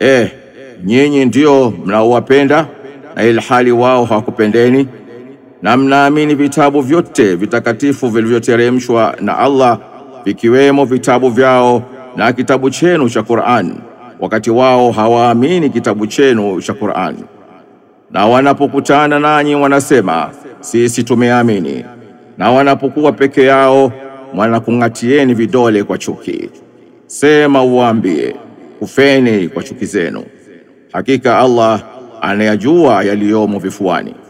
nyinyi ndio mnaowapenda na ilhali wao hawakupendeni, na mnaamini vitabu vyote vitakatifu vilivyoteremshwa na Allah, vikiwemo vitabu vyao na kitabu chenu cha Qur'an, wakati wao hawaamini kitabu chenu cha Qur'an. Na wanapokutana nanyi wanasema sisi tumeamini, na wanapokuwa peke yao wanakung'atieni vidole kwa chuki. Sema uwaambie, kufeni kwa chuki zenu. Hakika Allah anayajua yaliyomo vifuani.